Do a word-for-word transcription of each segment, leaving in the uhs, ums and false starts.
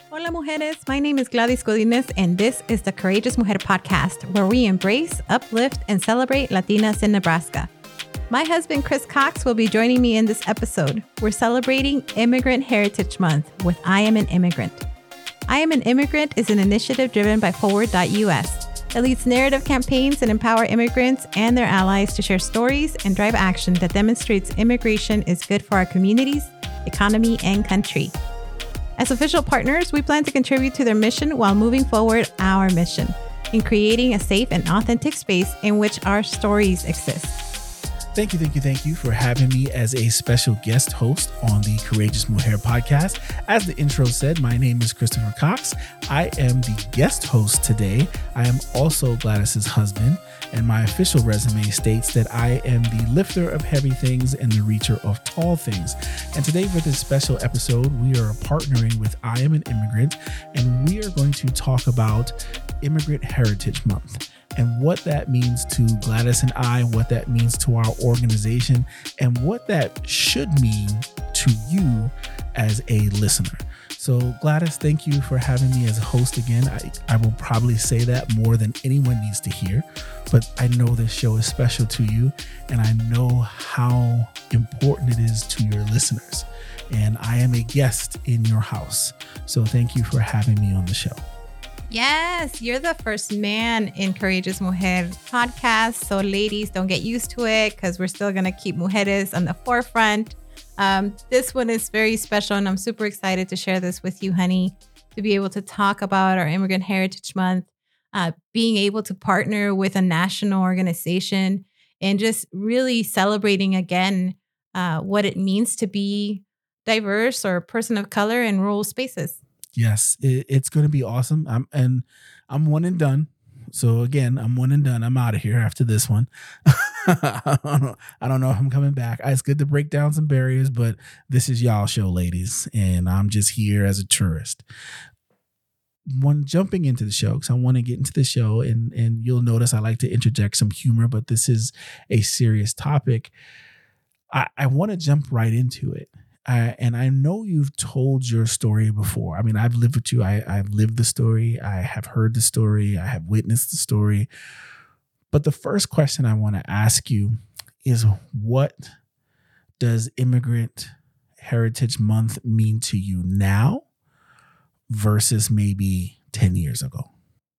Hola, mujeres. My name is Gladys Godinez, and this is the Courageous Mujer podcast, where we embrace, uplift, and celebrate Latinas in Nebraska. My husband, Chris Cox, will be joining me in this episode. We're celebrating Immigrant Heritage Month with I Am an Immigrant. I Am an Immigrant is an initiative driven by Forward dot U S. It leads narrative campaigns and empower immigrants and their allies to share stories and drive action that demonstrates immigration is good for our communities, economy, and country. As official partners, we plan to contribute to their mission while moving forward our mission in creating a safe and authentic space in which our stories exist. Thank you, thank you, thank you for having me as a special guest host on the Courageous Mujer podcast. As the intro said, my name is Christopher Cox. I am the guest host today. I am also Gladys's husband, and my official resume states that I am the lifter of heavy things and the reacher of tall things. And today for this special episode, we are partnering with I Am an Immigrant, and we are going to talk about Immigrant Heritage Month and what that means to Gladys and I, what that means to our organization, and what that should mean to you as a listener. So Gladys, thank you for having me as a host again. I, I will probably say that more than anyone needs to hear, but I know this show is special to you, and I know how important it is to your listeners. And I am a guest in your house. So thank you for having me on the show. Yes, you're the first man in Courageous Mujer podcast. So ladies, don't get used to it because we're still going to keep mujeres on the forefront. Um, this one is very special, and I'm super excited to share this with you, honey, to be able to talk about our Immigrant Heritage Month, uh, being able to partner with a national organization and just really celebrating again uh, what it means to be diverse or a person of color in rural spaces. Yes, it, it's going to be awesome. I'm and I'm one and done. So again, I'm one and done. I'm out of here after this one. I don't know. I don't know if I'm coming back. It's good to break down some barriers, but this is y'all show, ladies, and I'm just here as a tourist. One jumping into the show, because I want to get into the show, and and you'll notice I like to interject some humor, but this is a serious topic. I, I want to jump right into it. Uh, and I know you've told your story before. I mean, I've lived with you. I, I've lived the story. I have heard the story. I have witnessed the story. But the first question I want to ask you is, what does Immigrant Heritage Month mean to you now versus maybe ten years ago?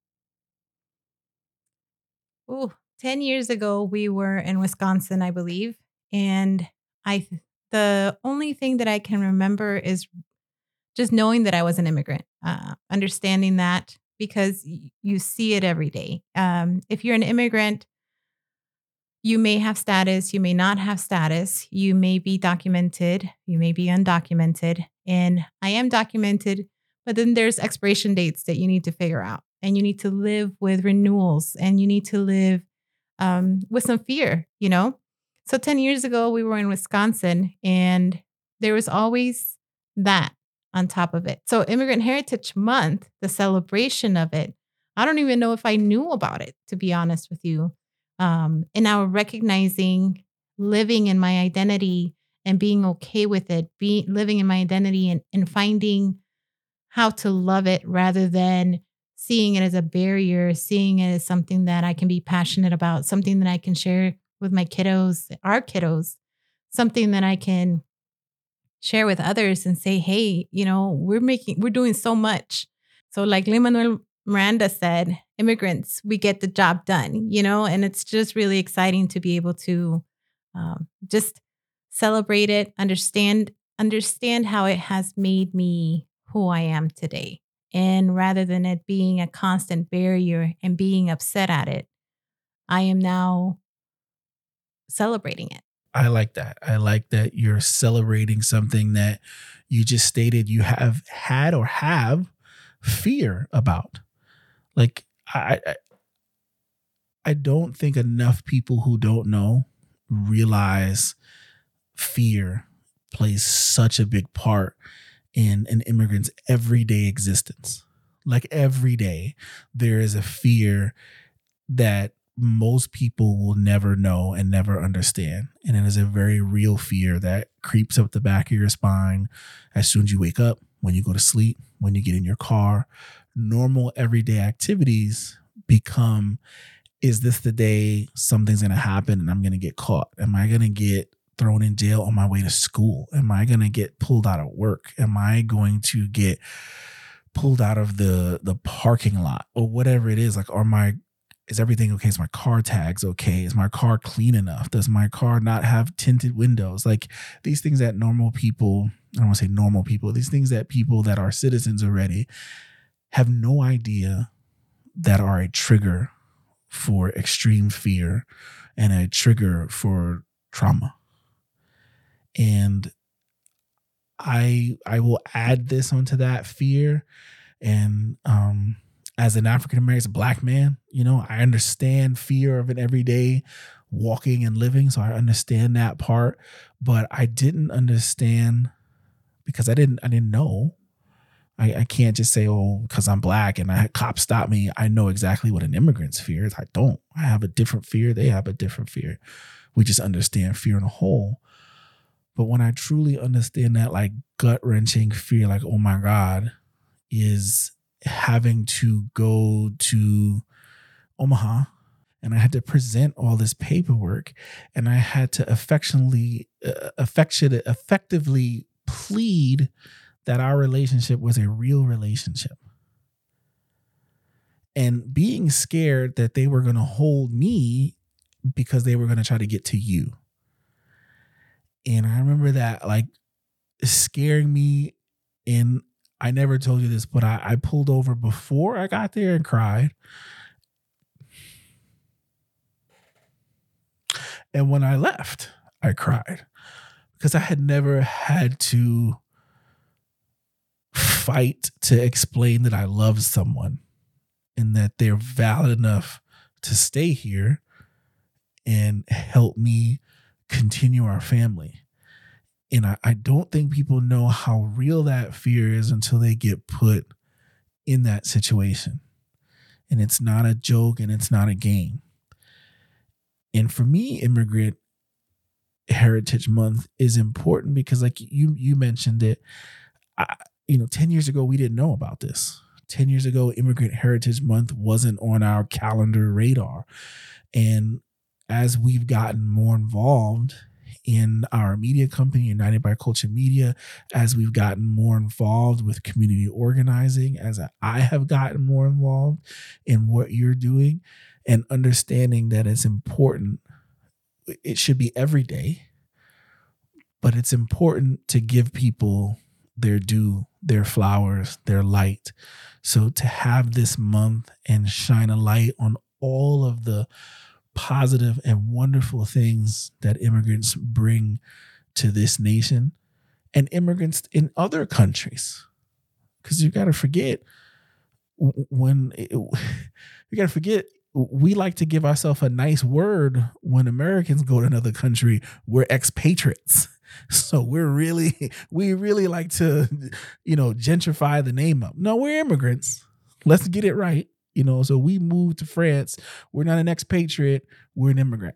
Oh, ten years ago, we were in Wisconsin, I believe. And I the only thing that I can remember is just knowing that I was an immigrant, uh, understanding that because y- you see it every day. Um, if you're an immigrant, you may have status, you may not have status, you may be documented, you may be undocumented. And I am documented, but then there's expiration dates that you need to figure out. And you need to live with renewals, and you need to live um, with some fear, you know? So ten years ago, we were in Wisconsin, and there was always that on top of it. So Immigrant Heritage Month, the celebration of it, I don't even know if I knew about it, to be honest with you. Um, and now recognizing living in my identity and being okay with it, being living in my identity and, and finding how to love it rather than seeing it as a barrier, seeing it as something that I can be passionate about, something that I can share with my kiddos, our kiddos, something that I can share with others and say, hey, you know, we're making, we're doing so much. So like Lin-Manuel Miranda said, immigrants, we get the job done, you know, and it's just really exciting to be able to um, just celebrate it, understand, understand how it has made me who I am today. And rather than it being a constant barrier and being upset at it, I am now celebrating it. I like that. I like that you're celebrating something that you just stated you have had or have fear about. Like, I, I, I don't think enough people who don't know realize fear plays such a big part in an immigrant's everyday existence. Like every day, there is a fear that most people will never know and never understand. And it is a very real fear that creeps up the back of your spine as soon as you wake up, when you go to sleep, when you get in your car. Normal everyday activities become, is this the day something's going to happen and I'm going to get caught? Am I going to get thrown in jail on my way to school? Am I going to get pulled out of work? Am I going to get pulled out of the the parking lot or whatever it is? Like, are my, is everything okay? Is my car tags okay? Is my car clean enough? Does my car not have tinted windows? Like these things that normal people, I don't want to say normal people, these things that people that are citizens already have no idea that are a trigger for extreme fear and a trigger for trauma. And I I will add this onto that fear. And um, as an African American, Black man, you know, I understand fear of an everyday walking and living. So I understand that part, but I didn't understand because I didn't I didn't know. I, I can't just say, oh, because I'm Black and I had cops stop me, I know exactly what an immigrant's fear is. I don't. I have a different fear. They have a different fear. We just understand fear in a whole. But when I truly understand that, like gut wrenching fear, like, oh my God, is having to go to Omaha and I had to present all this paperwork and I had to affectionately, uh, affectionate, effectively plead that our relationship was a real relationship. And being scared that they were going to hold me because they were going to try to get to you. And I remember that like scaring me. And I never told you this, but I, I pulled over before I got there and cried. And when I left, I cried because I had never had to fight to explain that I love someone and that they're valid enough to stay here and help me continue our family. And I, I don't think people know how real that fear is until they get put in that situation. And it's not a joke and it's not a game. And for me, Immigrant Heritage Month is important because like you you mentioned it, I, you know, ten years ago, we didn't know about this. ten years ago, Immigrant Heritage Month wasn't on our calendar radar. And as we've gotten more involved in our media company, United by Culture Media, as we've gotten more involved with community organizing, as I have gotten more involved in what you're doing and understanding that it's important, it should be every day, but it's important to give people their due, their flowers, their light. So to have this month and shine a light on all of the positive and wonderful things that immigrants bring to this nation and immigrants in other countries. Because you got to forget when it, you got to forget, we like to give ourselves a nice word when Americans go to another country. We're expatriates. So we're really, we really like to, you know, gentrify the name up. No, we're immigrants. Let's get it right. You know, so we moved to France. We're not an expatriate. We're an immigrant.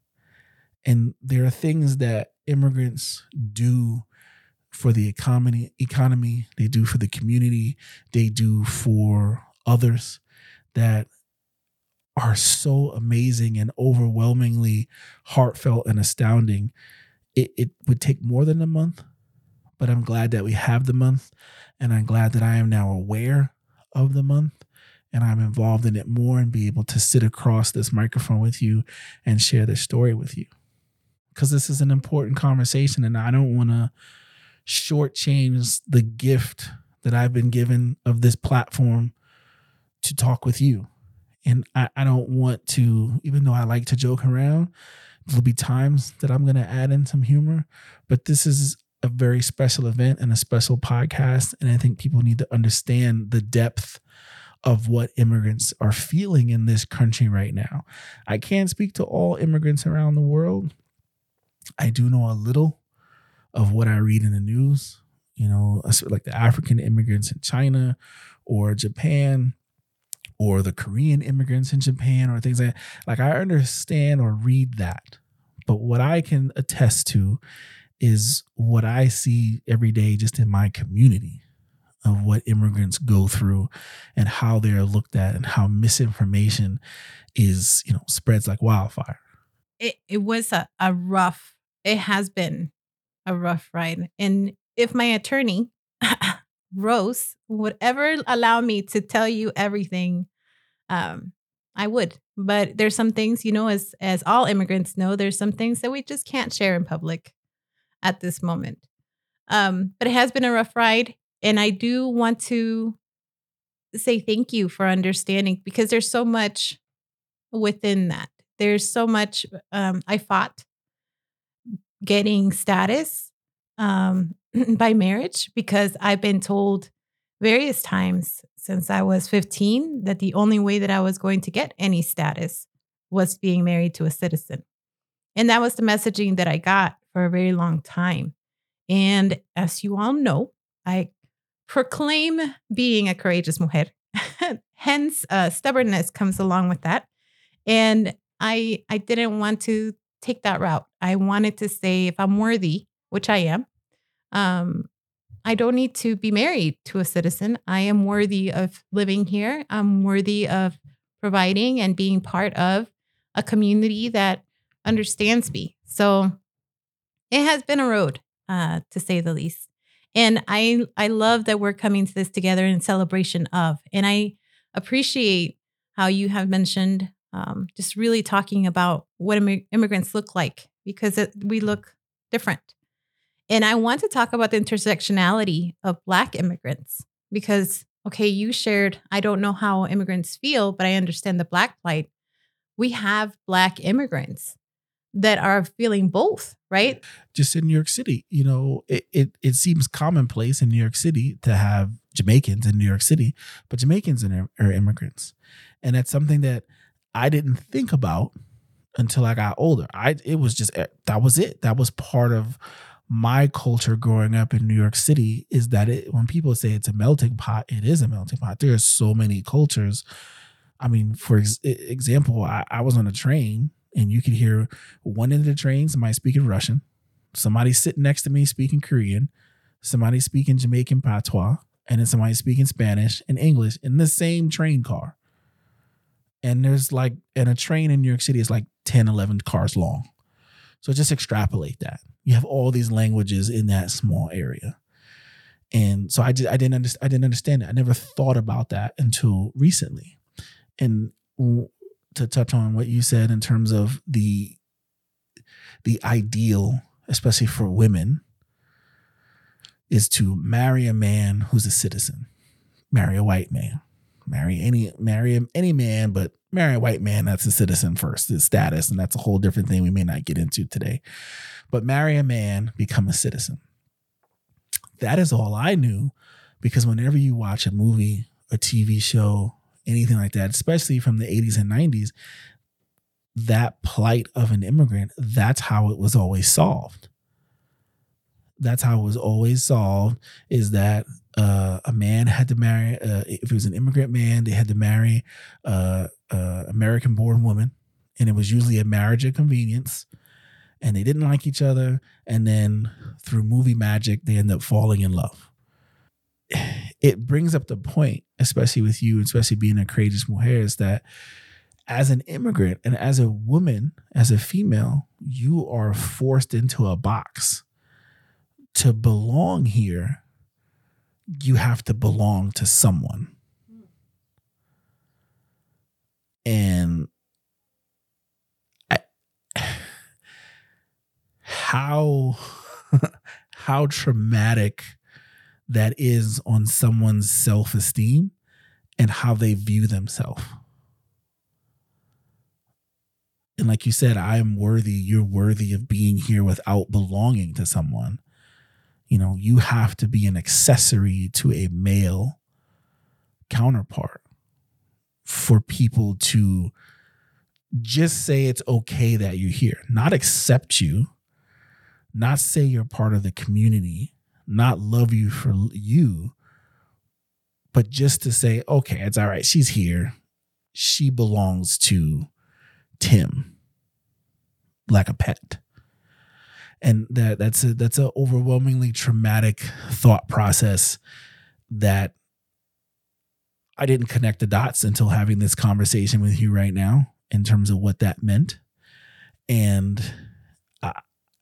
And there are things that immigrants do for the economy, economy, they do for the community, they do for others that are so amazing and overwhelmingly heartfelt and astounding. It, it would take more than a month, but I'm glad that we have the month, and I'm glad that I am now aware of the month and I'm involved in it more and be able to sit across this microphone with you and share this story with you. Because this is an important conversation, and I don't want to shortchange the gift that I've been given of this platform to talk with you. And I, I don't want to, even though I like to joke around, there'll be times that I'm going to add in some humor, but this is a very special event and a special podcast. And I think people need to understand the depth of what immigrants are feeling in this country right now. I can't speak to all immigrants around the world. I do know a little of what I read in the news, you know, like the African immigrants in China or Japan, or the Korean immigrants in Japan, or things like that. Like, I understand or read that. But what I can attest to is what I see every day just in my community. of what immigrants go through and how they're looked at and how misinformation is, you know, spreads like wildfire. It it was a, a rough, it has been a rough ride. And if my attorney, Rose, would ever allow me to tell you everything, um, I would. But there's some things, you know, as as all immigrants know, there's some things that we just can't share in public at this moment. Um, but it has been a rough ride. And I do want to say thank you for understanding, because there's so much within that. There's so much. Um, I fought getting status um, by marriage, because I've been told various times since I was fifteen that the only way that I was going to get any status was being married to a citizen. And that was the messaging that I got for a very long time. And as you all know, I proclaim being a courageous mujer. Hence, uh, stubbornness comes along with that. And I I didn't want to take that route. I wanted to say, if I'm worthy, which I am, um, I don't need to be married to a citizen. I am worthy of living here. I'm worthy of providing and being part of a community that understands me. So it has been a road, uh, to say the least. And I I love that we're coming to this together in celebration of. And I appreciate how you have mentioned um, just really talking about what immig- immigrants look like, because it, we look different. And I want to talk about the intersectionality of Black immigrants, because, okay, you shared, I don't know how immigrants feel, but I understand the Black plight. We have Black immigrants that are feeling both, right? Just in New York City, you know, it, it, it seems commonplace in New York City to have Jamaicans in New York City, but Jamaicans are, are immigrants. And that's something that I didn't think about until I got older. I It was just, that was it. That was part of my culture growing up in New York City, is that it, when people say it's a melting pot, it is a melting pot. There are so many cultures. I mean, for ex- example, I, I was on a train, and you could hear one end of the train, somebody speaking Russian, somebody sitting next to me speaking Korean, somebody speaking Jamaican patois, and then somebody speaking Spanish and English in the same train car. And there's like, and a train in New York City is like ten, eleven cars long. So just extrapolate that. You have all these languages in that small area. And so I, did, I, didn't, understand, I didn't understand it. I never thought about that until recently. And to touch on what you said in terms of the the ideal, especially for women, is to marry a man who's a citizen, marry a white man, marry any marry any man, but marry a white man that's a citizen first, his status, and that's a whole different thing we may not get into today. But marry a man, become a citizen. That is all I knew, because whenever you watch a movie, a T V show, anything like that, especially from the eighties and nineties, that plight of an immigrant, that's how it was always solved. That's how it was always solved, is that uh, a man had to marry, uh, if it was an immigrant man, they had to marry uh, uh, American-born woman, and it was usually a marriage of convenience, and they didn't like each other, and then through movie magic, they end up falling in love. It brings up the point, especially with you, especially being a courageous mujer, is that as an immigrant and as a woman, as a female, you are forced into a box. To belong here, you have to belong to someone. And I, how how traumatic that is on someone's self-esteem and how they view themselves. And like you said, I am worthy, you're worthy of being here without belonging to someone. You know, you have to be an accessory to a male counterpart for people to just say it's okay that you're here, not accept you, not say you're part of the community, not love you for you, but just to say, okay, it's all right. She's here. She belongs to Tim, like a pet. And that that's a that's a overwhelmingly traumatic thought process that I didn't connect the dots until having this conversation with you right now in terms of what that meant. And I,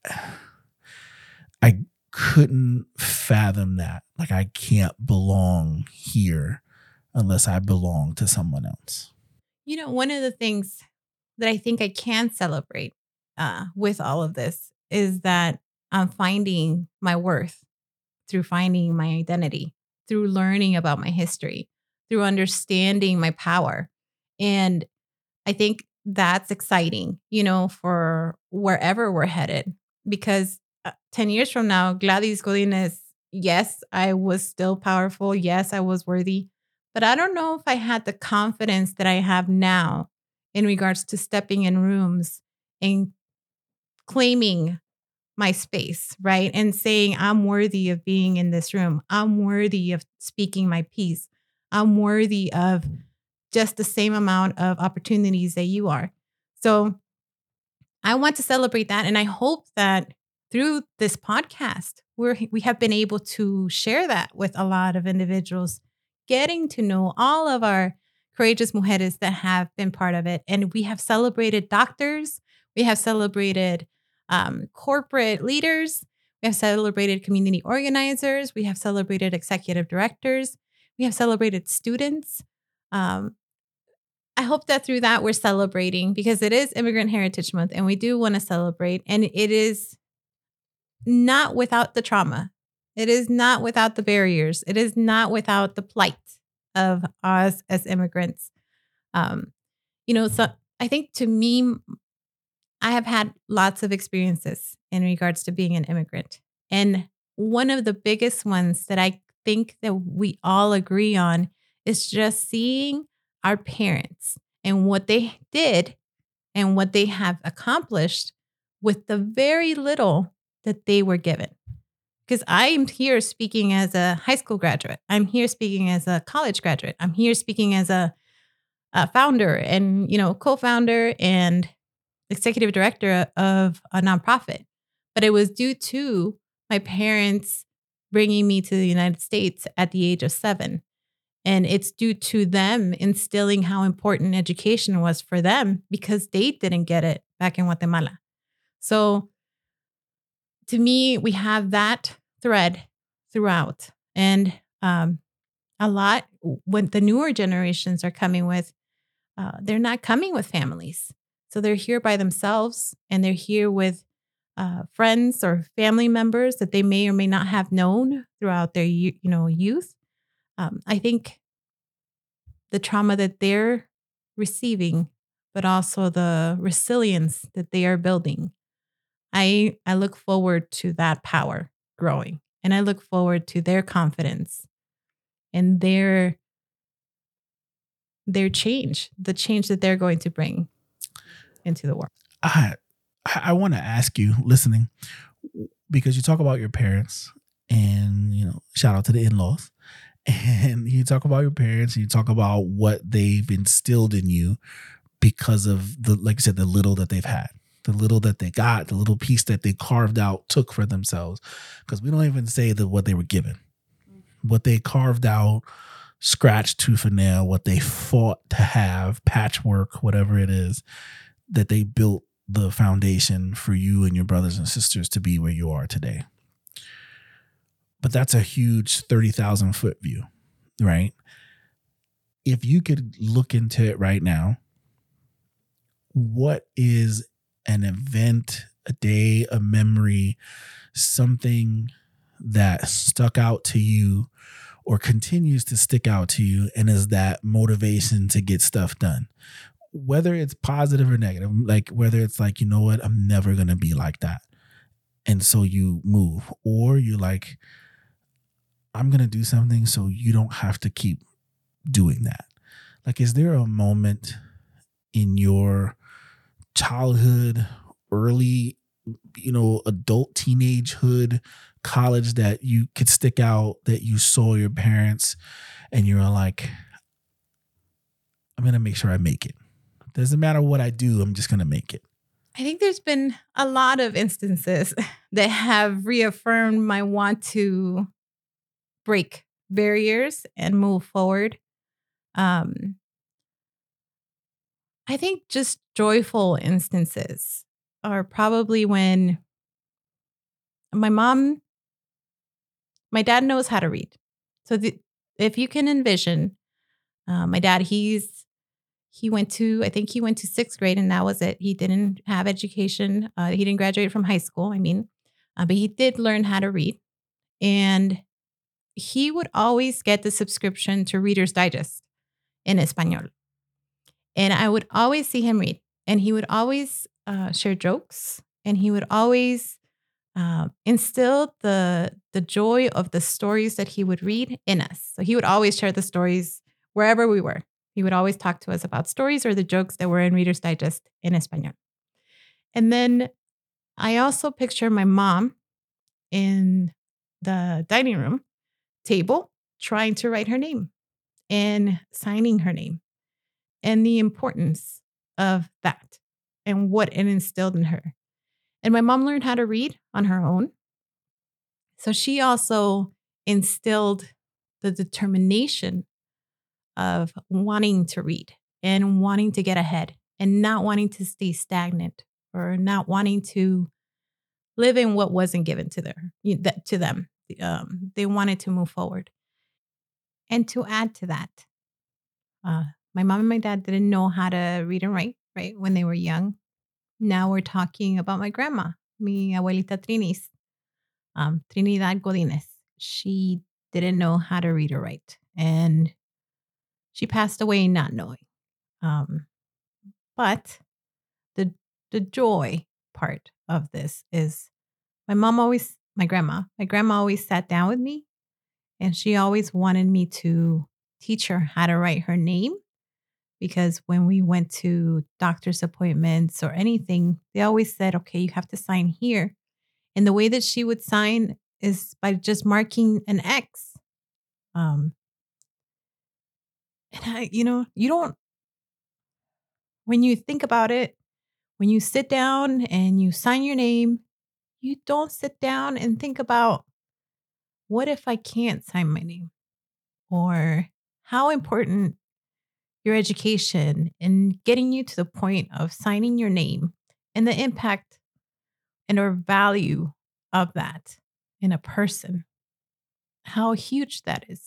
I couldn't fathom that. Like, I can't belong here unless I belong to someone else. You know, one of the things that I think I can celebrate uh, with all of this is that I'm finding my worth through finding my identity, through learning about my history, through understanding my power. And I think that's exciting, you know, for wherever we're headed. Because uh, ten years from now, Gladys Godinez, yes, I was still powerful. Yes, I was worthy. But I don't know if I had the confidence that I have now in regards to stepping in rooms and claiming my space, right? And saying, I'm worthy of being in this room. I'm worthy of speaking my piece. I'm worthy of just the same amount of opportunities that you are. So I want to celebrate that. And I hope that through this podcast, we're, we have been able to share that with a lot of individuals, getting to know all of our courageous mujeres that have been part of it. And we have celebrated doctors. We have celebrated um, corporate leaders. We have celebrated community organizers. We have celebrated executive directors. We have celebrated students. Um, I hope that through that we're celebrating, because it is Immigrant Heritage Month and we do want to celebrate. And it is not without the trauma. It is not without the barriers. It is not without the plight of us as immigrants. Um, you know, so I think to me, I have had lots of experiences in regards to being an immigrant. And one of the biggest ones that I think that we all agree on is just seeing our parents and what they did and what they have accomplished with the very little that they were given. Because I'm here speaking as a high school graduate. I'm here speaking as a college graduate. I'm here speaking as a, a founder and, you know, co-founder and executive director of a nonprofit. But it was due to my parents bringing me to the United States at the age of seven. And it's due to them instilling how important education was for them, because they didn't get it back in Guatemala. So to me, we have that thread throughout. And um, a lot, when the newer generations are coming with, uh, they're not coming with families. So they're here by themselves, and they're here with uh, friends or family members that they may or may not have known throughout their you know youth. Um, I think the trauma that they're receiving, but also the resilience that they are building. I I look forward to that power growing, and I look forward to their confidence and their their change, the change that they're going to bring into the world. I I want to ask you, listening, because you talk about your parents, and you know, shout out to the in-laws, and you talk about your parents, and you talk about what they've instilled in you because of the, like you said, the little that they've had, the little that they got, the little piece that they carved out, took for themselves. Because we don't even say that what they were given, what they carved out, scratched tooth and nail, what they fought to have, patchwork, whatever it is, that they built the foundation for you and your brothers and sisters to be where you are today. But that's a huge thirty thousand foot view, right? If you could look into it right now, what is an event, a day, a memory, something that stuck out to you or continues to stick out to you and is that motivation to get stuff done? Whether it's positive or negative, like whether it's like, you know what, I'm never going to be like that. And so you move, or you're like, I'm going to do something so you don't have to keep doing that. Like, is there a moment in your childhood, early, you know, adult, teenagehood, college that you could stick out, that you saw your parents and you're like, I'm going to make sure I make it. Doesn't matter what I do, I'm just going to make it. I think there's been a lot of instances that have reaffirmed my want to break barriers and move forward. Um, I think just joyful instances are probably when my mom, my dad knows how to read. So the, if you can envision, uh, my dad, he's he went to, I think he went to sixth grade and that was it. He didn't have education. Uh, he didn't graduate from high school, I mean, uh, but he did learn how to read. And he would always get the subscription to Reader's Digest in Espanol. And I would always see him read. And he would always uh, share jokes. And he would always uh, instill the, the joy of the stories that he would read in us. So he would always share the stories wherever we were. He would always talk to us about stories or the jokes that were in Reader's Digest in Espanol. And then I also picture my mom in the dining room table trying to write her name and signing her name and the importance of that and what it instilled in her. And my mom learned how to read on her own. So she also instilled the determination of wanting to read and wanting to get ahead and not wanting to stay stagnant or not wanting to live in what wasn't given to their to them. Um, they wanted to move forward. And to add to that, uh, my mom and my dad didn't know how to read and write, right, when they were young. Now we're talking about my grandma, mi abuelita Trinis, um, Trinidad Godínez. She didn't know how to read or write. And she passed away not knowing. Um, but the the joy part of this is my mom always, my grandma, my grandma always sat down with me and she always wanted me to teach her how to write her name because when we went to doctor's appointments or anything, they always said, okay, you have to sign here. And the way that she would sign is by just marking an X. Um, and I, you know, you don't, when you think about it, when you sit down and you sign your name, you don't sit down and think about what if I can't sign my name or how important your education and getting you to the point of signing your name and the impact and or value of that in a person, how huge that is.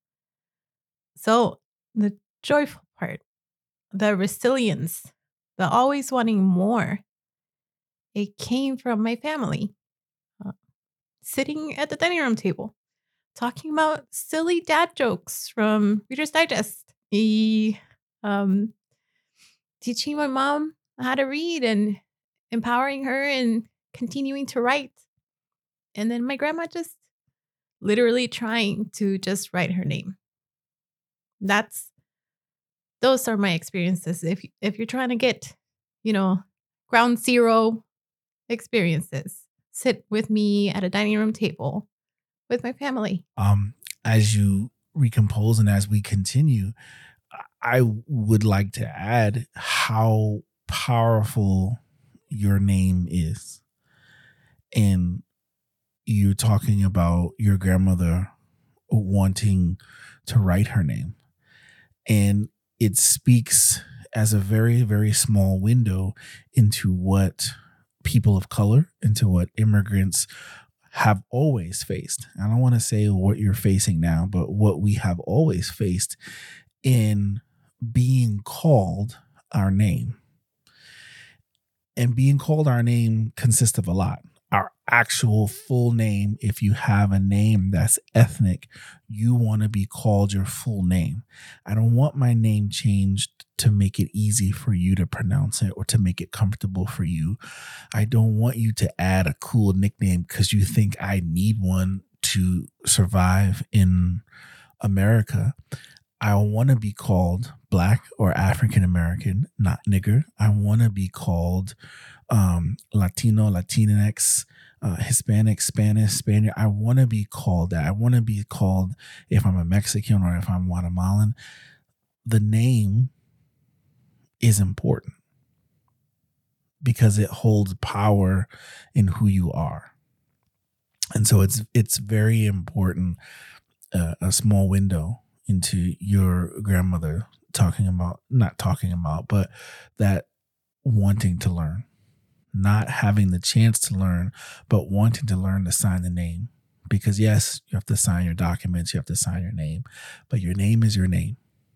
So the joyful part, the resilience, the always wanting more, it came from my family uh, sitting at the dining room table, talking about silly dad jokes from Reader's Digest. He, um, teaching my mom how to read and empowering her and continuing to write. And then my grandma just literally trying to just write her name. That's those are my experiences. If if you're trying to get, you know, ground zero experiences, sit with me at a dining room table with my family. Um, as you recompose and as we continue, I would like to add how powerful your name is. And you're talking about your grandmother wanting to write her name. And it speaks as a very, very small window into what people of color, into what immigrants have always faced. I don't want to say what you're facing now, but what we have always faced in being called our name. And being called our name consists of a lot. Our actual full name, if you have a name that's ethnic, you want to be called your full name. I don't want my name changed to make it easy for you to pronounce it or to make it comfortable for you. I don't want you to add a cool nickname because you think I need one to survive in America. I want to be called Black or African American, not nigger. I want to be called um, Latino, Latinx, uh, Hispanic, Spanish, Spaniard. I want to be called that. I want to be called if I'm a Mexican or if I'm Guatemalan. The name is important because it holds power in who you are. And so it's it's very important a, a small window into your grandmother talking about, not talking about, but that wanting to learn, not having the chance to learn, but wanting to learn to sign the name. Because yes, you have to sign your documents, you have to sign your name, but your name is your name.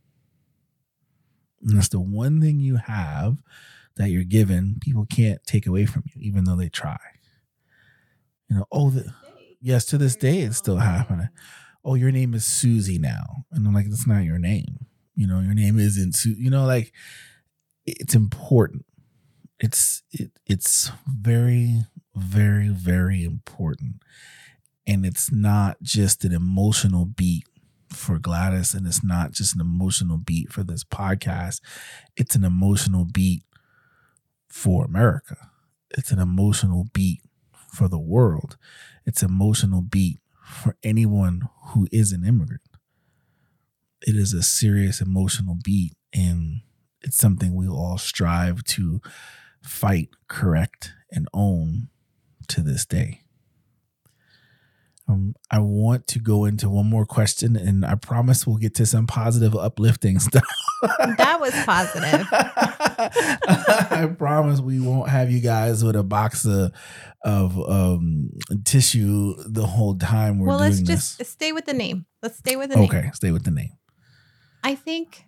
And that's the one thing you have that you're given, people can't take away from you, even though they try. You know, oh, the, yes, to this day, it's still happening. Oh, your name is Susie now. And I'm like, that's not your name. You know, your name isn't Su. You know, like, it's important. It's, it, it's very, very, very important. And it's not just an emotional beat for Gladys, and it's not just an emotional beat for this podcast. It's an emotional beat for America. It's an emotional beat for the world. It's an emotional beat for anyone who is an immigrant. It is a serious emotional beat, and it's something we all strive to fight, correct, and own to this day. Um, I want to go into one more question, and I promise we'll get to some positive, uplifting stuff. That was positive. I promise we won't have you guys with a box of, of um, tissue the whole time we're well, doing let's this. just stay with the name. Let's stay with the name. Okay, stay with the name. I think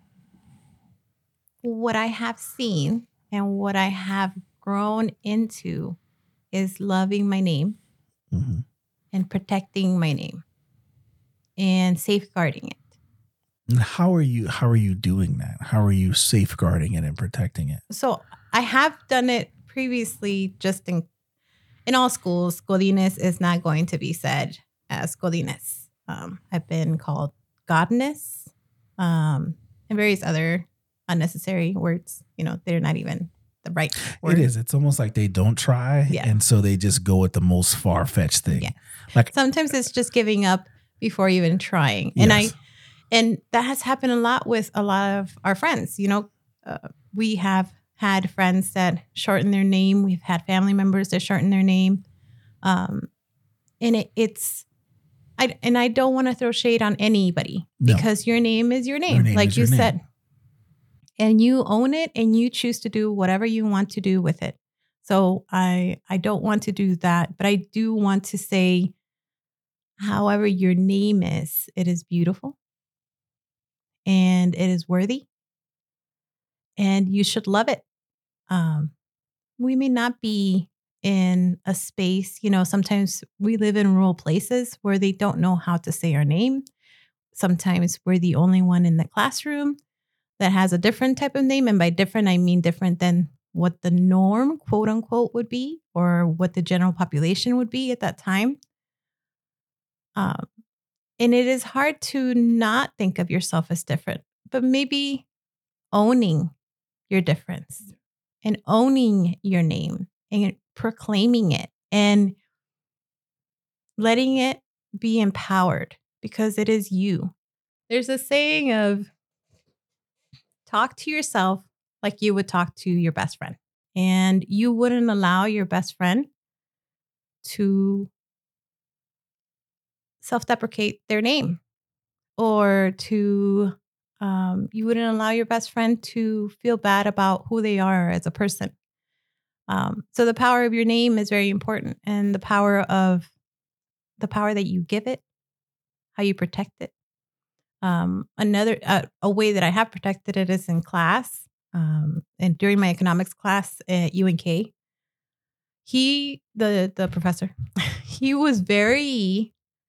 what I have seen and what I have grown into is loving my name. Mm-hmm. And protecting my name and safeguarding it. And how are you how are you doing that? How are you safeguarding it and protecting it? So I have done it previously just in in all schools. Godines is not going to be said as Godines. Um, I've been called Godness um, and various other unnecessary words. You know, they're not even the right word. It is. It's almost like they don't try. Yeah. And so they just go with the most far-fetched thing. Yeah. Like sometimes it's just giving up before even trying. And yes. I, and that has happened a lot with a lot of our friends. You know, uh, we have had friends that shorten their name. We've had family members that shorten their name. Um, and it, it's, I, and I don't want to throw shade on anybody no. because your name is your name, your name like you said. Name. And you own it and you choose to do whatever you want to do with it. So I I don't want to do that, but I do want to say, however your name is, it is beautiful and it is worthy and you should love it. Um, we may not be in a space, you know, sometimes we live in rural places where they don't know how to say our name. Sometimes we're the only one in the classroom that has a different type of name. And by different, I mean different than what the norm, quote unquote, would be, or what the general population would be at that time. Um, and it is hard to not think of yourself as different, but maybe owning your difference and owning your name and proclaiming it and letting it be empowered because it is you. There's a saying of, talk to yourself like you would talk to your best friend. And you wouldn't allow your best friend to self-deprecate their name or to, um, you wouldn't allow your best friend to feel bad about who they are as a person. Um, so the power of your name is very important, and the power of the power that you give it, how you protect it. Um, another uh, a way that I have protected it is in class, um, and during my economics class at U N K. He, the the professor, he was very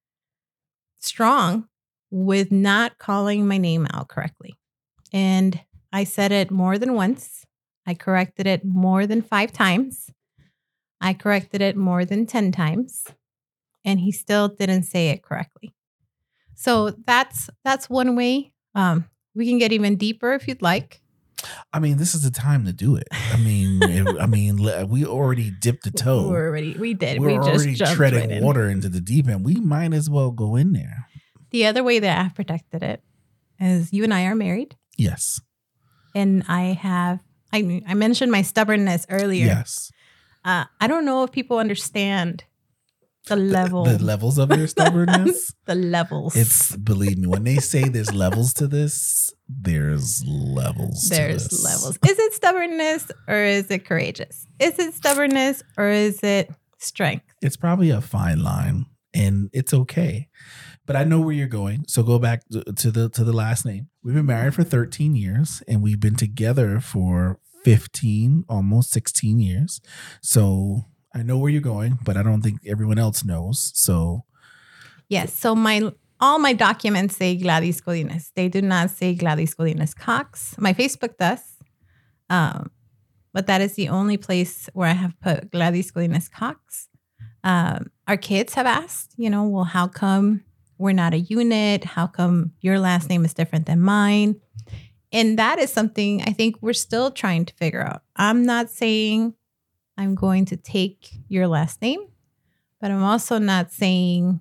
strong with not calling my name out correctly, and I said it more than once. I corrected it more than five times. I corrected it more than ten times, and he still didn't say it correctly. So that's that's one way. Um, we can get even deeper if you'd like. I mean, this is the time to do it. I mean, it, I mean, we already dipped the toe. We're already, we did. We're we already just treading right water in. into the deep end. We might as well go in there. The other way that I've protected it is you and I are married. Yes. And I have, I I mentioned my stubbornness earlier. Yes. Uh, I don't know if people understand The level. The, the levels of your stubbornness. The levels. It's, believe me, when they say there's levels to this, there's levels There's to this. levels. Is it stubbornness or is it courageous? Is it stubbornness or is it strength? It's probably a fine line, and it's okay. But I know where you're going. So go back to the to the last name. We've been married for thirteen years, and we've been together for fifteen, almost sixteen years. So I know where you're going, but I don't think everyone else knows. So yes. So my all my documents say Gladys Godinez. They do not say Gladys Godinez Cox. My Facebook does. Um, but that is the only place where I have put Gladys Godinez Cox. Um, our kids have asked, you know, well, how come we're not a unit? How come your last name is different than mine? And that is something I think we're still trying to figure out. I'm not saying I'm going to take your last name, but I'm also not saying,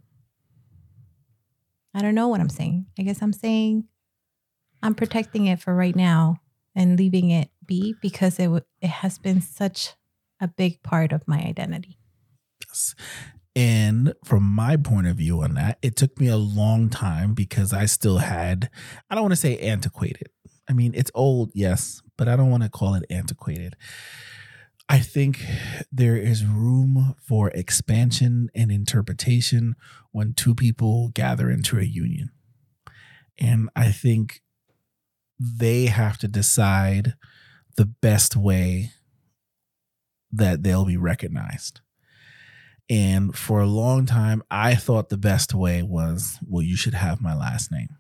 I don't know what I'm saying. I guess I'm saying I'm protecting it for right now and leaving it be because it w- it has been such a big part of my identity. Yes. And from my point of view on that, it took me a long time because I still had, I don't want to say antiquated. I mean, it's old, yes, but I don't want to call it antiquated. I think there is room for expansion and interpretation when two people gather into a union. And I think they have to decide the best way that they'll be recognized. And for a long time, I thought the best way was, well, you should have my last name.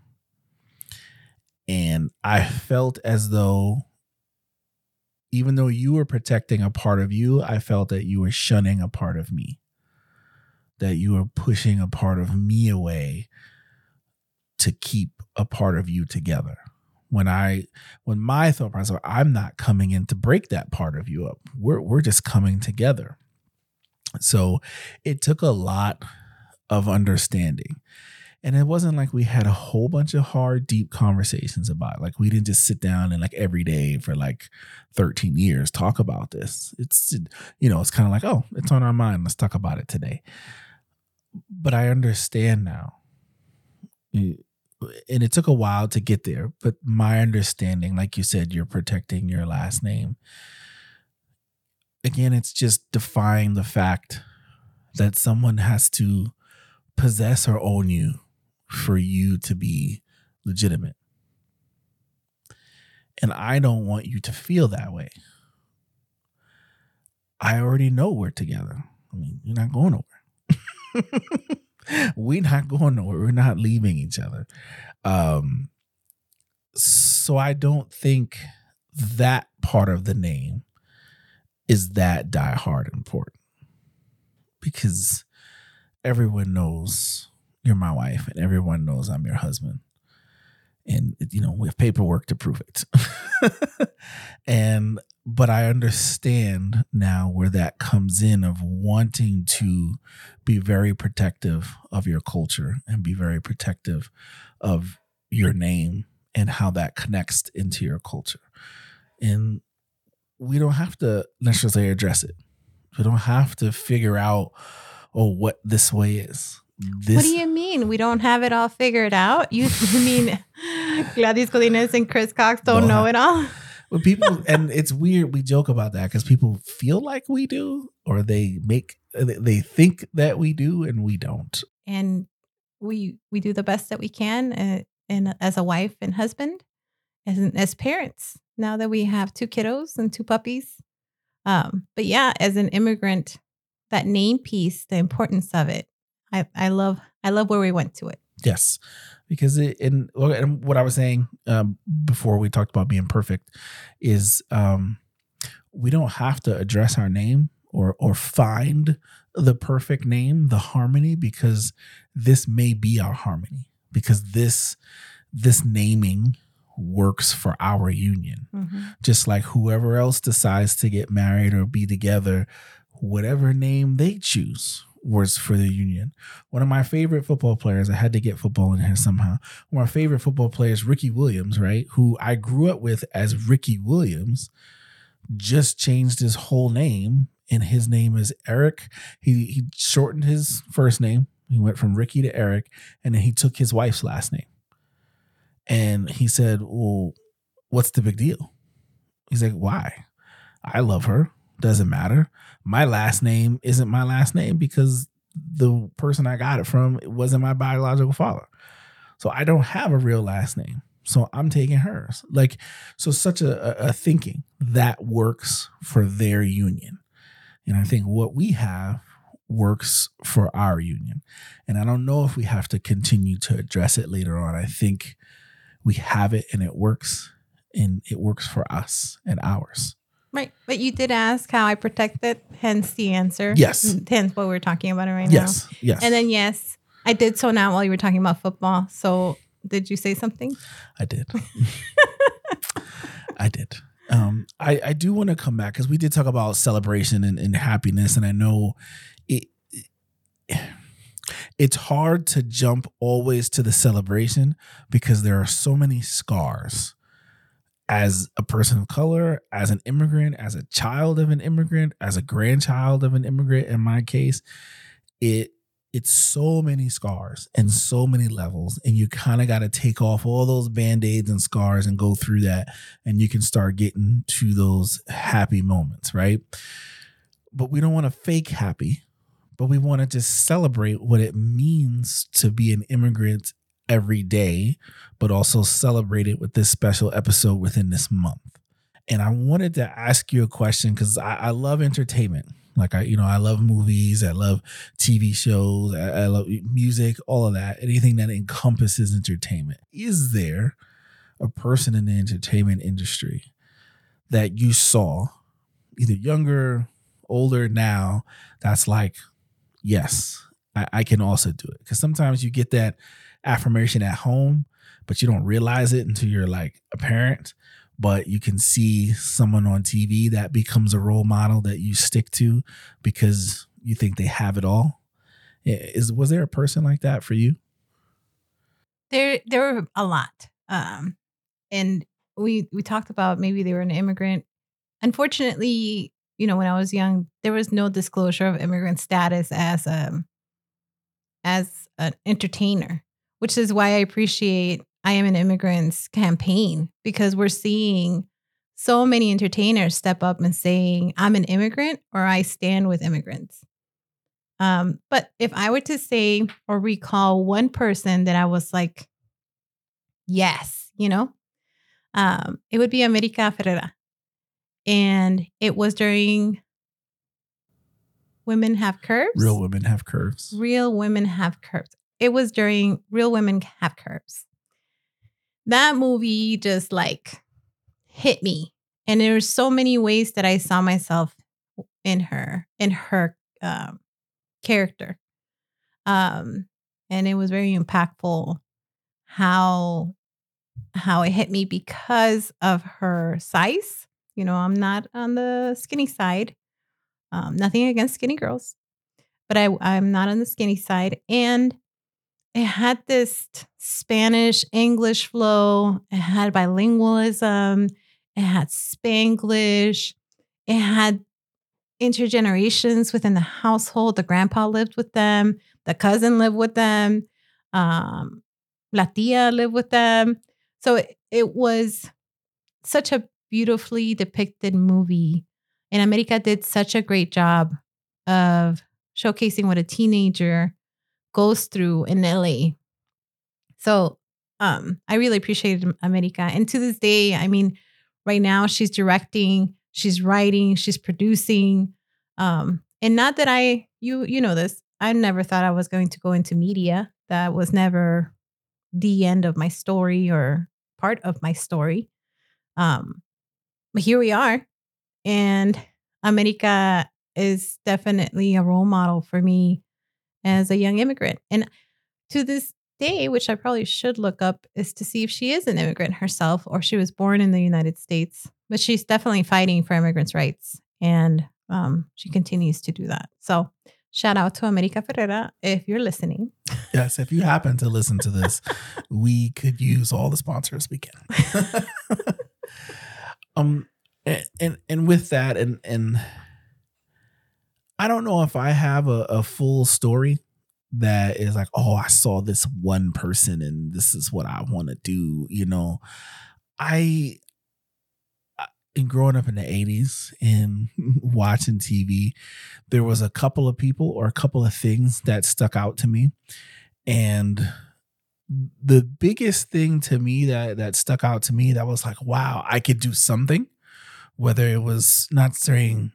And I felt as though, even though you were protecting a part of you, I felt that you were shunning a part of me, that you were pushing a part of me away to keep a part of you together. When I, when my thought process, I'm not coming in to break that part of you up. We're we're just coming together. So it took a lot of understanding. And it wasn't like we had a whole bunch of hard, deep conversations about it. Like we didn't just sit down and like every day for like thirteen years talk about this. It's, you know, it's kind of like, oh, it's on our mind. Let's talk about it today. But I understand now. And it took a while to get there. But my understanding, like you said, you're protecting your last name. Again, it's just defying the fact that someone has to possess or own you for you to be legitimate. And I don't want you to feel that way. I already know we're together. I mean, you're not going nowhere. We're not going nowhere. We're not leaving each other. Um, so I don't think that part of the name is that diehard important, because everyone knows you're my wife and everyone knows I'm your husband. And, you know, we have paperwork to prove it. and, but I understand now where that comes in of wanting to be very protective of your culture and be very protective of your name and how that connects into your culture. And we don't have to necessarily address it. We don't have to figure out, oh, what this way is. This, what do you mean? We don't have it all figured out? You, you mean Gladys Godinez and Chris Cox don't, don't know have, it all? Well, people, and it's weird. We joke about that because people feel like we do, or they make, they think that we do, and we don't. And we we do the best that we can, uh, and as a wife and husband, as as parents. Now that we have two kiddos and two puppies, um, but yeah, as an immigrant, that name piece, the importance of it. I, I love I love where we went to it. Yes, because it, and, and what I was saying um, before we talked about being perfect is um, we don't have to address our name or or find the perfect name, the harmony, because this may be our harmony, because this this naming works for our union. Mm-hmm. Just like whoever else decides to get married or be together, whatever name they choose works for the union. One of my favorite football players, I had to get football in here somehow. One of my favorite football players, Ricky Williams, right? Who I grew up with as Ricky Williams, just changed his whole name and his name is Eric. He he shortened his first name. He went from Ricky to Eric, and then he took his wife's last name. And he said, well, what's the big deal? He's like, why? I love her. Doesn't matter. My last name isn't my last name because the person I got it from it wasn't my biological father. So I don't have a real last name. So I'm taking hers. Like, so such a, a thinking that works for their union. And I think what we have works for our union. And I don't know if we have to continue to address it later on. I think we have it and it works, and it works for us and ours. Right. But you did ask how I protect it, hence the answer. Yes. Hence what we're talking about it right yes. now. Yes. Yes. And then, yes, I did so now while you were talking about football. So did you say something? I did. I did. Um, I, I do want to come back because we did talk about celebration and, and happiness. And I know it, it it's hard to jump always to the celebration because there are so many scars. As a person of color, as an immigrant, as a child of an immigrant, as a grandchild of an immigrant, in my case, it it's so many scars and so many levels. And you kind of got to take off all those Band-Aids and scars and go through that. And you can start getting to those happy moments, right? But we don't want to fake happy, but we want to just celebrate what it means to be an immigrant every day, but also celebrate it with this special episode within this month. And I wanted to ask you a question because I, I love entertainment. Like I, you know, I love movies, I love T V shows, I, I love music, all of that, anything that encompasses entertainment. Is there a person in the entertainment industry that you saw, either younger, older, now, that's like, yes, I, I can also do it? Because sometimes you get that affirmation at home, but you don't realize it until you're like a parent. But you can see someone on T V that becomes a role model that you stick to because you think they have it all. Is was there a person like that for you? There, there were a lot, um, and we we talked about maybe they were an immigrant. Unfortunately, you know, when I was young, there was no disclosure of immigrant status as um as an entertainer, which is why I appreciate I Am an Immigrant's campaign, because we're seeing so many entertainers step up and saying, I'm an immigrant or I stand with immigrants. Um, but if I were to say or recall one person that I was like, yes, you know, um, it would be America Ferrera. And it was during Women Have Curves. Real Women Have Curves. Real Women Have Curves. It was during Real Women Have Curves. That movie just like hit me. And there were so many ways that I saw myself in her, in her um, character. Um, and it was very impactful how, how it hit me because of her size. You know, I'm not on the skinny side. Um, nothing against skinny girls, but I, I'm not on the skinny side. And it had this Spanish English flow. It had bilingualism. It had Spanglish. It had intergenerations within the household. The grandpa lived with them. The cousin lived with them. Um, La tia lived with them. So it, it was such a beautifully depicted movie. And America did such a great job of showcasing what a teenager goes through in L A. So um, I really appreciated America. And to this day, I mean, right now she's directing, she's writing, she's producing. Um, and not that I, you, you know this, I never thought I was going to go into media. That was never the end of my story or part of my story. Um, but here we are. And America is definitely a role model for me as a young immigrant. And to this day, which I probably should look up, is to see if she is an immigrant herself or she was born in the United States. But she's definitely fighting for immigrants' rights. And um, she continues to do that. So shout out to America Ferrera if you're listening. Yes, if you happen to listen to this, we could use all the sponsors we can. um, and, and and with that, and and I don't know if I have a, a full story that is like, oh, I saw this one person and this is what I want to do. You know, I, in growing up in the eighties and watching T V, there was a couple of people or a couple of things that stuck out to me. And the biggest thing to me that that stuck out to me that was like, wow, I could do something, whether it was not saying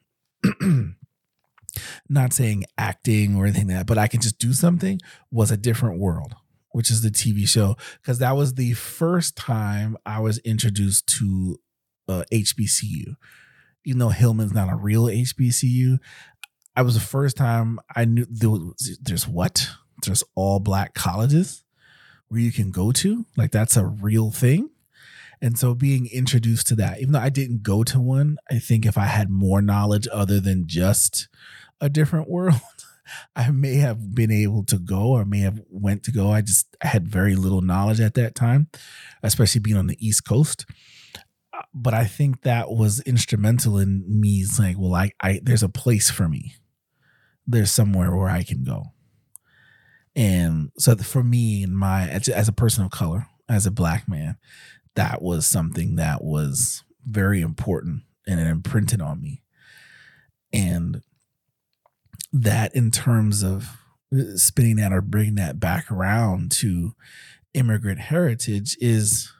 not saying acting or anything like that, but I can just do something, was A Different World, which is the T V show. Because that was the first time I was introduced to uh, H B C U. Even though Hillman's not a real H B C U, I was the first time I knew there was, there's what? There's all black colleges where you can go to. Like, that's a real thing. And so being introduced to that, even though I didn't go to one, I think if I had more knowledge other than just A Different World, I may have been able to go or may have went to go. I just I had very little knowledge at that time, especially being on the East Coast. But I think that was instrumental in me saying, well, I, I there's a place for me. There's somewhere where I can go. And so for me, and my as, as a person of color, as a black man, that was something that was very important and it imprinted on me. And that, in terms of spinning that or bringing that back around to immigrant heritage, is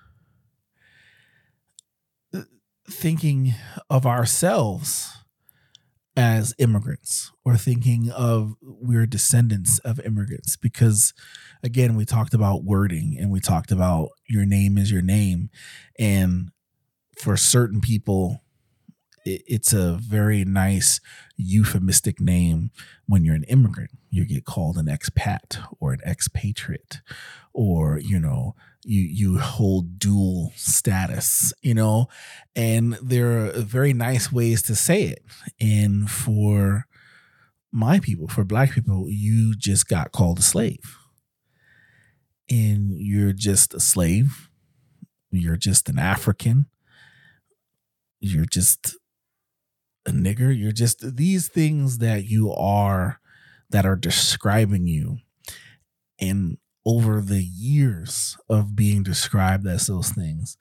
thinking of ourselves as immigrants, or thinking of we're descendants of immigrants. Because again, we talked about wording and we talked about your name is your name. And for certain people, it, it's a very nice euphemistic name. When you're an immigrant, you get called an expat or an expatriate, or, you know, you you hold dual status, you know, and there are very nice ways to say it. And for my people, for black people, you just got called a slave. And you're just a slave. You're just an African. You're just a nigger. You're just these things that you are, that are describing you. And over the years of being described as those things,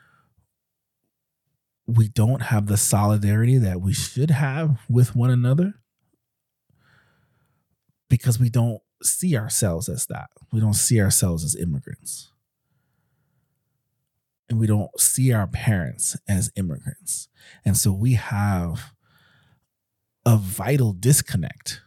we don't have the solidarity that we should have with one another, because we don't see ourselves as that. We don't see ourselves as immigrants. And we don't see our parents as immigrants. And so we have a vital disconnect.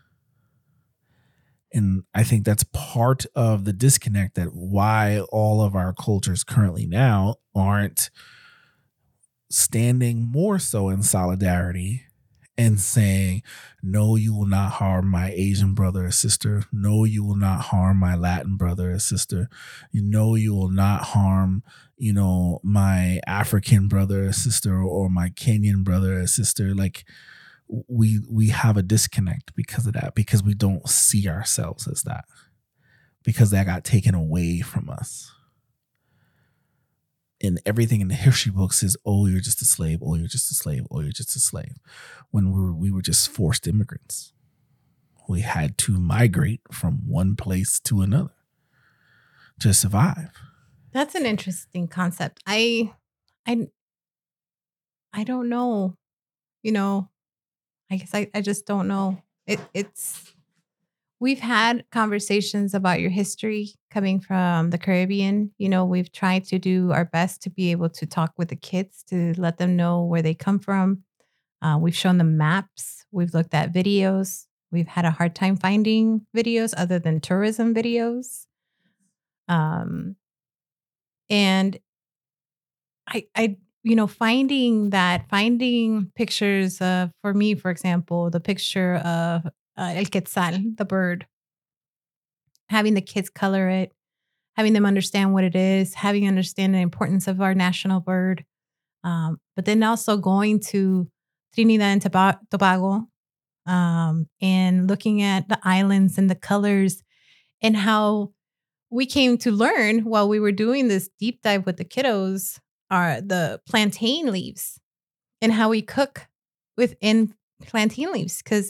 And I think that's part of the disconnect, that why all of our cultures currently now aren't standing more so in solidarity and saying, no, you will not harm my Asian brother or sister. No, you will not harm my Latin brother or sister. You know, you will not harm, you know, my African brother or sister, or my Kenyan brother or sister. Like, we we have a disconnect because of that, because we don't see ourselves as that, because that got taken away from us. And everything in the history books is, oh, you're just a slave. Oh, you're just a slave. Oh, you're just a slave. When we were, we were just forced immigrants. We had to migrate from one place to another to survive. That's an interesting concept. I, I, I don't know. You know, I guess I, I just don't know. It, it's, we've had conversations about your history coming from the Caribbean. You know, we've tried to do our best to be able to talk with the kids, to let them know where they come from. Uh, we've shown them maps. We've looked at videos. We've had a hard time finding videos other than tourism videos. Um, and I, I, you know, finding that, finding pictures of, for me, for example, the picture of uh, El Quetzal, the bird, having the kids color it, having them understand what it is, having understand the importance of our national bird. Um, but then also going to Trinidad and Toba- Tobago um, and looking at the islands and the colors, and how we came to learn while we were doing this deep dive with the kiddos are the plantain leaves and how we cook within plantain leaves. Because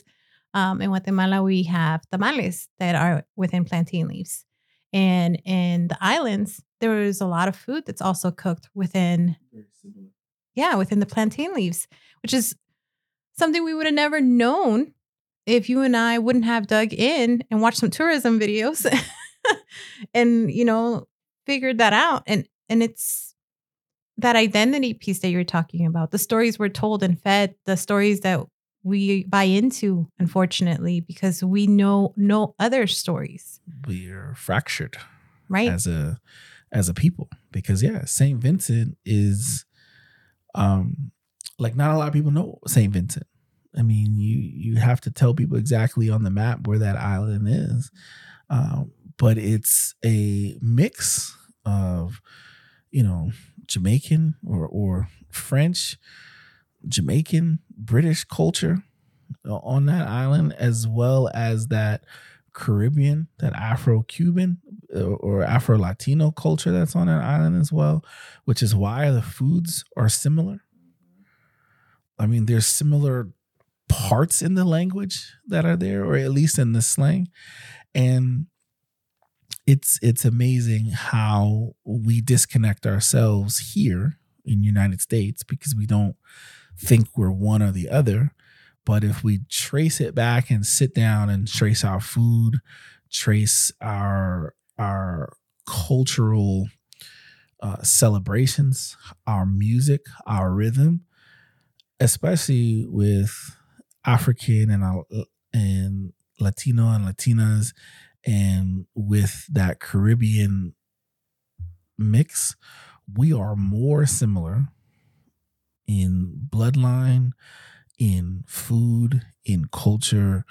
Um, in Guatemala, we have tamales that are within plantain leaves. And in the islands, there is a lot of food that's also cooked within, yeah, within the plantain leaves, which is something we would have never known if you and I wouldn't have dug in and watched some tourism videos and, you know, figured that out. And and it's that identity piece that you're talking about. The stories we're told and fed, the stories that we buy into, unfortunately, because we know no other stories. We're fractured, right, as a as a people, because yeah, Saint Vincent is um like not a lot of people know Saint Vincent. I mean, you you have to tell people exactly on the map where that island is. Um, but it's a mix of, you know, Jamaican or or French, Jamaican, British culture on that island, as well as that Caribbean, that Afro-Cuban or Afro-Latino culture that's on that island as well, which is why the foods are similar. I mean, there's similar parts in the language that are there, or at least in the slang. And it's it's amazing how we disconnect ourselves here in the United States because we don't think we're one or the other. But if we trace it back and sit down and trace our food, trace our our cultural uh, celebrations, our music, our rhythm, especially with African and uh, and Latino and Latinas, and with that Caribbean mix, we are more similar in bloodline, in food, in culture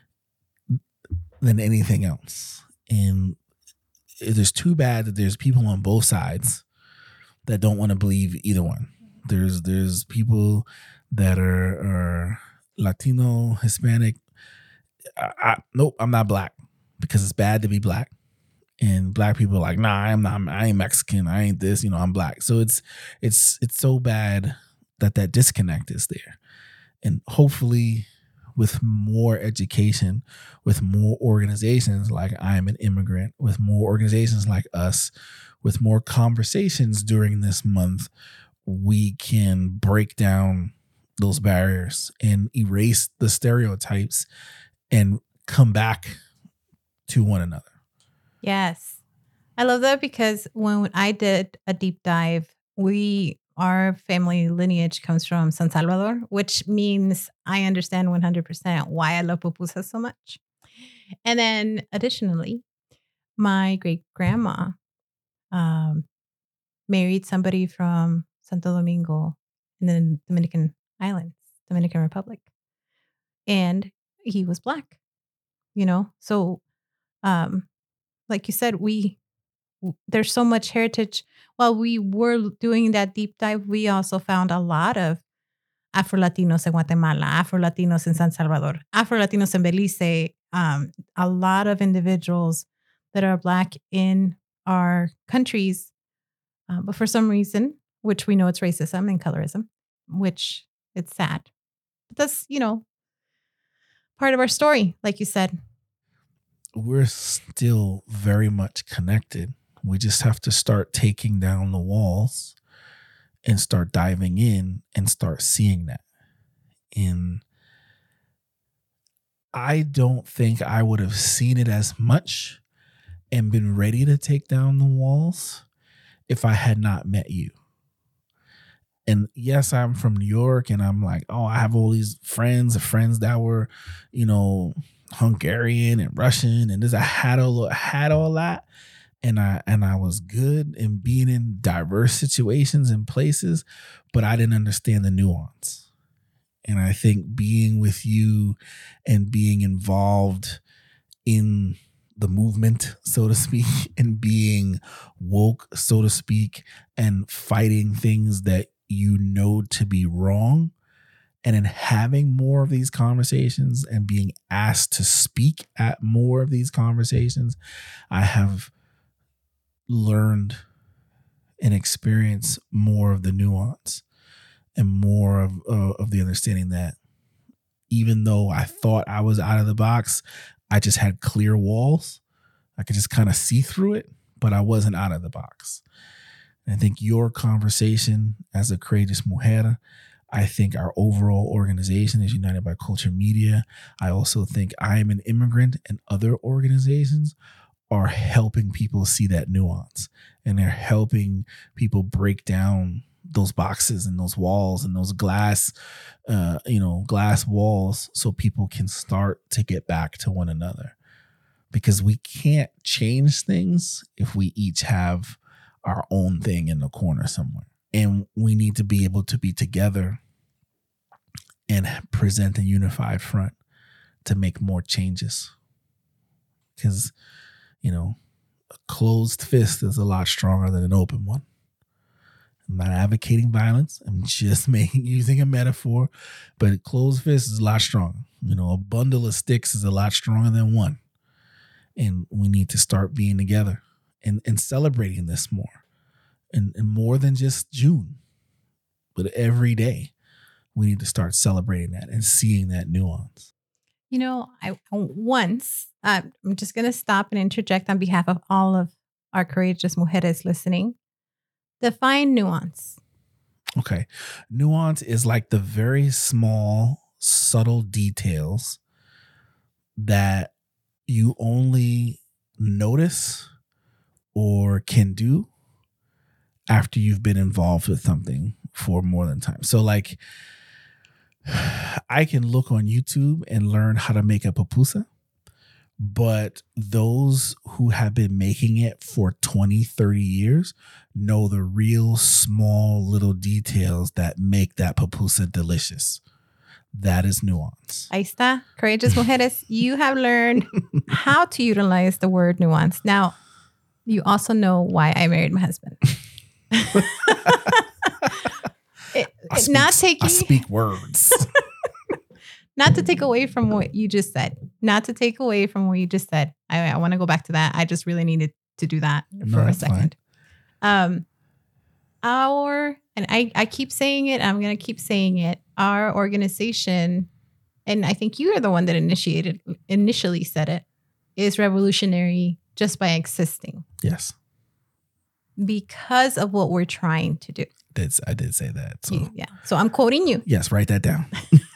than anything else. And it is too bad that there's people on both sides that don't want to believe either one. There's there's people that are, are Latino, Hispanic. I, I, nope, I'm not black because it's bad to be black. And black people are like, nah, I'm not. I ain't Mexican. I ain't this. You know, I'm black. So it's it's it's so bad that that disconnect is there. And hopefully, with more education, with more organizations like I'm an Immigrant, with more organizations like us, with more conversations during this month, we can break down those barriers and erase the stereotypes and come back to one another. Yes. I love that because when I did a deep dive, we our family lineage comes from San Salvador, which means I understand one hundred percent why I love pupusas so much. And then additionally, my great grandma um, married somebody from Santo Domingo in the Dominican Islands, Dominican Republic. And he was black, you know? So, um, like you said, we w- there's so much heritage. While we were doing that deep dive, we also found a lot of Afro Latinos in Guatemala, Afro Latinos in San Salvador, Afro Latinos in Belize, um, a lot of individuals that are black in our countries. Uh, but for some reason, which we know it's racism and colorism, which it's sad. But that's, you know, part of our story, like you said. We're still very much connected. We just have to start taking down the walls and start diving in and start seeing that. And I don't think I would have seen it as much and been ready to take down the walls if I had not met you. And yes, I'm from New York and I'm like, oh, I have all these friends, friends that were, you know, Hungarian and Russian and this. I had all I had all that. And I and I was good in being in diverse situations and places, but I didn't understand the nuance. And I think being with you and being involved in the movement, so to speak, and being woke, so to speak, and fighting things that you know to be wrong, and in having more of these conversations and being asked to speak at more of these conversations, I have learned and experienced more of the nuance and more of uh, of the understanding that even though I thought I was out of the box, I just had clear walls. I could just kind of see through it, but I wasn't out of the box. And I think your conversation as a courageous mujer, I think our overall organization is United by Culture Media. I also think I Am an Immigrant and other organizations are helping people see that nuance, and they're helping people break down those boxes and those walls and those glass, uh, you know, glass walls, so people can start to get back to one another. Because we can't change things if we each have our own thing in the corner somewhere. And we need to be able to be together and present a unified front to make more changes. Because, you know, a closed fist is a lot stronger than an open one. I'm not advocating violence. I'm just making using a metaphor, but a closed fist is a lot stronger. You know, a bundle of sticks is a lot stronger than one. And we need to start being together and, and celebrating this more. And, and more than just June, but every day we need to start celebrating that and seeing that nuance. You know, I once, uh, I'm just going to stop and interject on behalf of all of our courageous mujeres listening. Define nuance. Okay. Nuance is like the very small, subtle details that you only notice or can do after you've been involved with something for more than time. So like I can look on YouTube and learn how to make a pupusa, but those who have been making it for twenty, thirty years know the real small little details that make that pupusa delicious. That is nuance. Ahí está. Courageous mujeres, you have learned how to utilize the word nuance. Now, you also know why I married my husband. it, I speak, not taking, I speak words. Not to take away from what you just said. Not to take away from what you just said. I, I want to go back to that. I just really needed to do that No, for a that's second. Um, our, and I, I keep saying it, I'm going to keep saying it. Our organization, and I think you are the one that initiated, initially said it, is revolutionary just by existing. Yes. Because of what we're trying to do. Did, I did say that. So. Yeah. So I'm quoting you. Yes, write that down.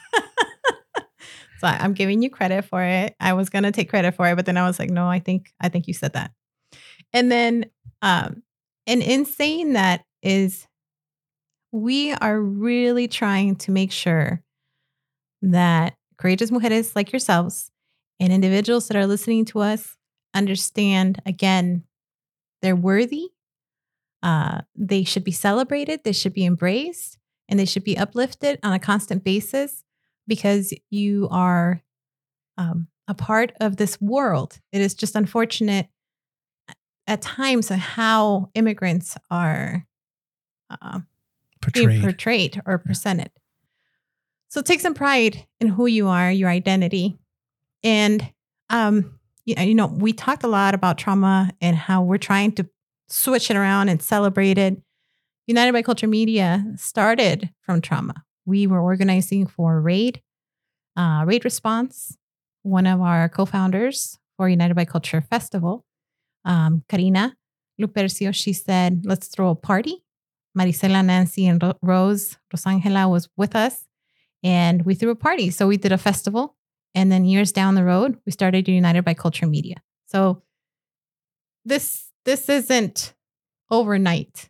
So I'm giving you credit for it. I was going to take credit for it, but then I was like, no, I think, I think you said that. And then, um, and in saying that is we are really trying to make sure that courageous mujeres like yourselves and individuals that are listening to us understand, again, they're worthy. Uh, they should be celebrated. They should be embraced, and they should be uplifted on a constant basis because you are um, a part of this world. It is just unfortunate at times how immigrants are uh, portrayed. being portrayed or presented. So take some pride in who you are, your identity. And, um, you know, you know, we talked a lot about trauma and how we're trying to switch it around and celebrate it. United by Culture Media started from trauma. We were organizing for RAID, uh, RAID Response, one of our co-founders for United by Culture Festival, um, Karina Lupercio, she said, let's throw a party. Marisela, Nancy, and Ro- Rose, Rosangela was with us, and we threw a party. So we did a festival, and then years down the road, we started United by Culture Media. So this this isn't overnight.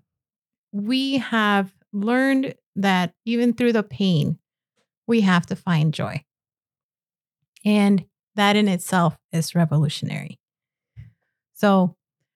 We have learned that even through the pain, we have to find joy. And that in itself is revolutionary. So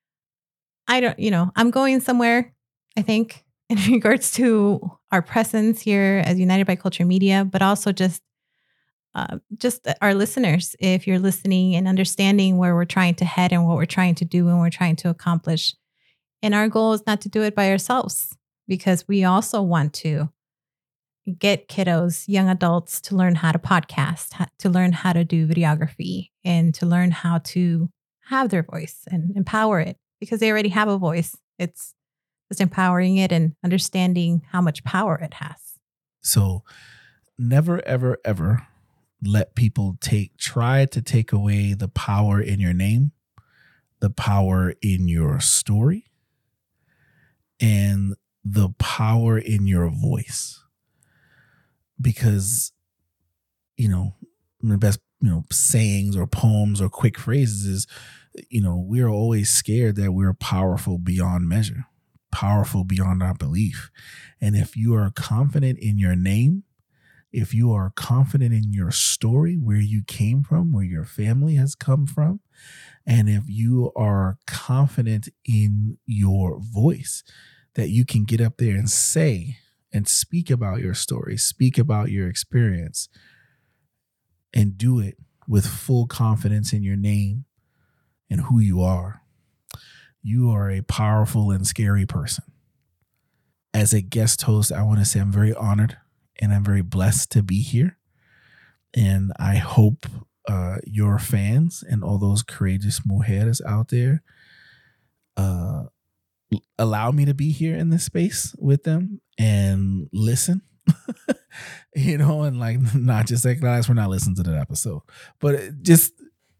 I don't, you know, I'm going somewhere, I think, in regards to our presence here as United by Culture Media, but also just uh, just our listeners, if you're listening and understanding where we're trying to head and what we're trying to do and we're trying to accomplish. And our goal is not to do it by ourselves, because we also want to get kiddos, young adults, to learn how to podcast, to learn how to do videography, and to learn how to have their voice and empower it, because they already have a voice. It's just empowering it and understanding how much power it has. So never, ever, ever let people take, try to take away the power in your name, the power in your story, and the power in your voice. Because, you know, the best, you know, sayings or poems or quick phrases is, you know, we're always scared that we're powerful beyond measure, powerful beyond our belief. And if you are confident in your name, if you are confident in your story, where you came from, where your family has come from, and if you are confident in your voice, that you can get up there and say and speak about your story, speak about your experience, and do it with full confidence in your name and who you are, you are a powerful and scary person. As a guest host, I want to say I'm very honored and I'm very blessed to be here. And I hope uh, your fans and all those courageous mujeres out there uh, allow me to be here in this space with them and listen, you know, and like not just like, guys, we're not listening to that episode, but just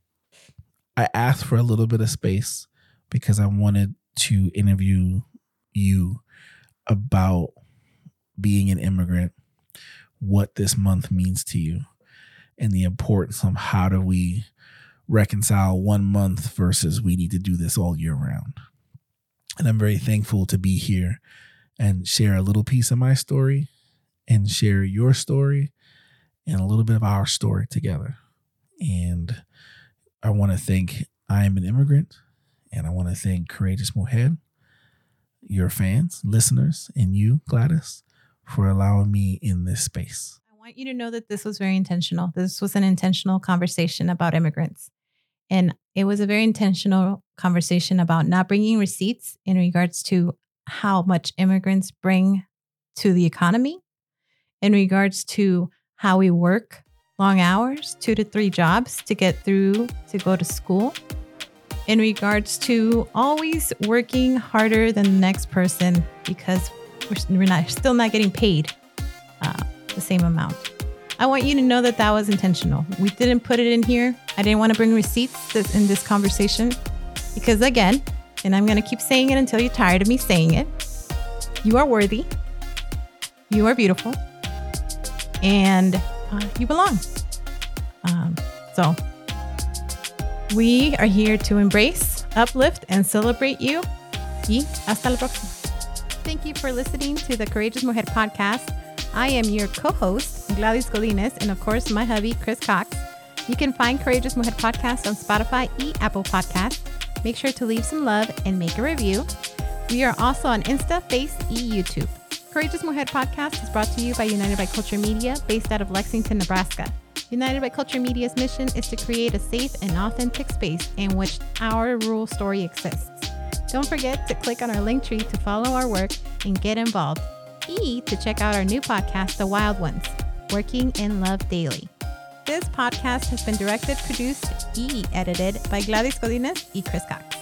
I asked for a little bit of space because I wanted to interview you about being an immigrant, what this month means to you, and the importance of how do we reconcile one month versus we need to do this all year round. And I'm very thankful to be here and share a little piece of my story and share your story and a little bit of our story together. And I want to thank I Am an Immigrant, and I want to thank Courageous Mujer, your fans, listeners, and you, Gladys, for allowing me in this space. I want you to know that this was very intentional. This was an intentional conversation about immigrants. And it was a very intentional conversation about not bringing receipts in regards to how much immigrants bring to the economy, in regards to how we work long hours, two to three jobs to get through to go to school, in regards to always working harder than the next person because we're, we're not still not getting paid uh, the same amount. I want you to know that that was intentional. We didn't put it in here. I didn't want to bring receipts in this conversation because, again, and I'm going to keep saying it until you're tired of me saying it, you are worthy, you are beautiful, and uh, you belong. Um, so we are here to embrace, uplift, and celebrate you. Y hasta la próxima. Thank you for listening to the Courageous Mujer podcast. I am your co-host, Gladys Godinez, and of course, my hubby, Chris Cox. You can find Courageous Mujer podcast on Spotify and Apple Podcasts. Make sure to leave some love and make a review. We are also on Insta, Face, and YouTube. Courageous Mujer podcast is brought to you by United by Culture Media, based out of Lexington, Nebraska. United by Culture Media's mission is to create a safe and authentic space in which our rural story exists. Don't forget to click on our link tree to follow our work and get involved. E to check out our new podcast, The Wild Ones, Working in Love Daily. This podcast has been directed, produced, and edited by Gladys Godinez and Chris Cox.